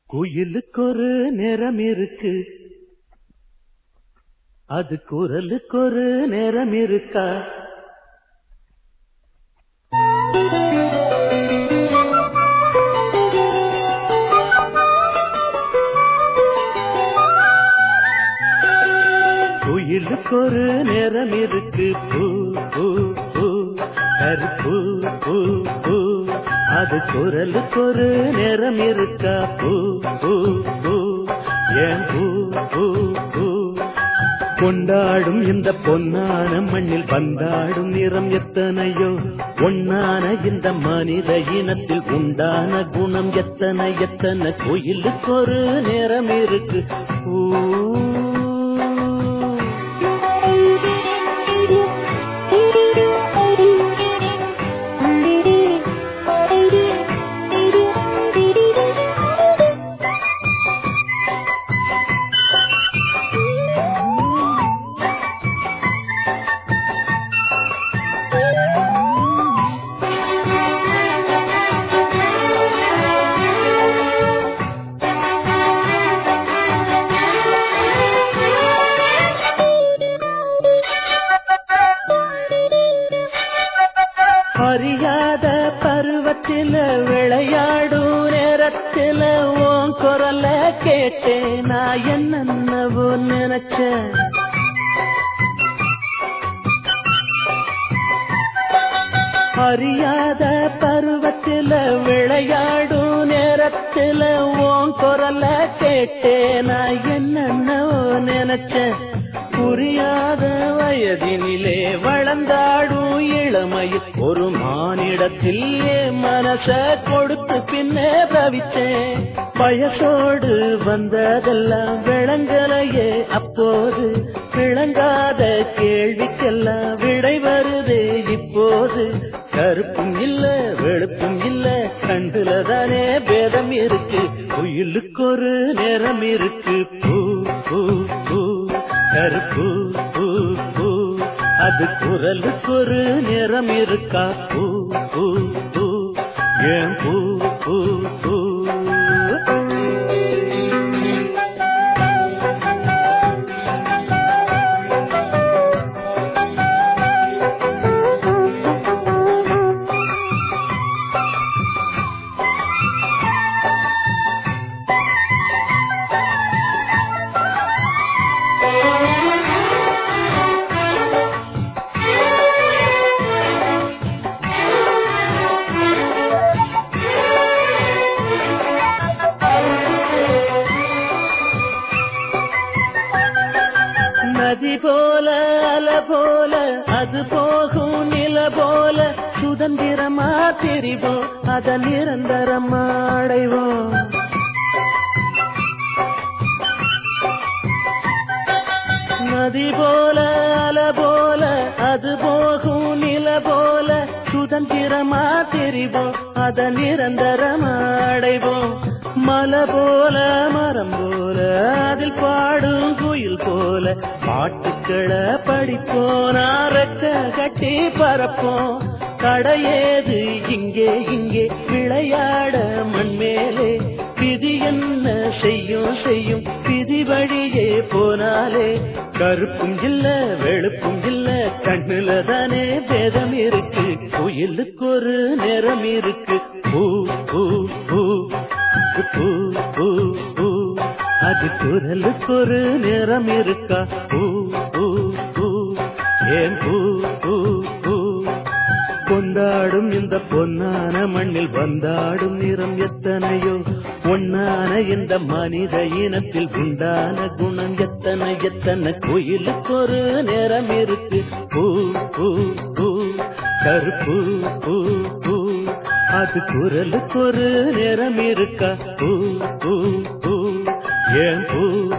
குயிலுக்கு ஒரு நிறம் இருக்கு, அது குரலுக்கு ஒரு நிறம் இருக்கா? குயிலுக்கு ஒரு நிறம் இருக்கு, பூ பூ பூ கருப்பு பூ பூ, அது குரலுக்கு ஒரு நிறம் இருக்கா? பூ பூ பூ ஏன் பூ பூ பூ. கொண்டாடும் இந்த பொன்னான மண்ணில் வந்தாடும் நிறம் எத்தனையோ, ஒன்னான இந்த மனித இனத்தில் உண்டான குணம் எத்தனை எத்தனை. கோயிலுக்கு ஒரு நிறம் இருக்கு, பூ. அறியாத பருவத்தில விளையாடும் நேரத்தில உன் குரல கேட்டேன், நான் என்னவோ நினைச்சேன். அறியாத பருவத்தில விளையாடும் நேரத்தில உன் குரல கேட்டேன், நான் என்னவோ நினைச்சேன். புரியாத வயதினிலே வளர்ந்தாடும் இளமையில் ஒரு மானிடத்தில் மனச கொடுத்து பின்னே தவிச்சேன். வயசோடு வந்ததெல்லாம் விளங்கலையே அப்போது, விளங்காத கேள்விக்கெல்லாம் விடை வருதே இப்போது. கருப்பும் இல்ல வெளுப்பும் இல்ல, கண்டுலதானே பேதம் இருக்கு. குயிலுக்கு ஒரு நிறம் இருக்கு, பூ பூ பூ கருப்பு பூ பூ, அது குரலுக்கு ஒரு நிறம் இருக்கா? பூ பூ பூ ஏன் பூ பூ பூ. நதி போல அல போல அது போகும் நில போல, சுதந்திரமா தெரிவோம் அத நிரந்தரமா அடைவோம். நதி போல அல போல அது போகும் நில போல, சுதந்திரமா தெரிவோம் அத நிரந்தரமா அடைவோம். மலை போல மரம் போல அதில் பாடும் குயில் போல, பாட்டுக்களை படிப்போம் ரெக்க கட்டி பறப்போம். கடையேது இங்கே இங்கே விளையாட மண்மேலே, விதி என்ன செய்யும் செய்யும் விதி வழியே போனாலே. கருப்பும் இல்ல வெளுப்பும் இல்ல, கண்ணுல தானே பேதம் இருக்கு. குயிலுக்கு ஒரு நிறம் இருக்கு, பூ பூ பூ பூ பூ பூ, அது குரலுக்கு ஒரு நிறம் இருக்கா? பூ பூ பூ ஏன் பூ பூ பூ. கொண்டாடும் இந்த பொன்னான மண்ணில் வந்தாடும் நிறம் எத்தனையோ, ஒன்னான இந்த மனித இனத்தில் உண்டான குணம் எத்தனை எத்தனை. கோயிலுக்கு ஒரு நிறம் இருக்கு, பூ பூ பூ கருப்பு பூ பூ, அது குரலுக்கு ஒரு நிறம் இருக்கா? பூ பூ பூ ஏன் பூ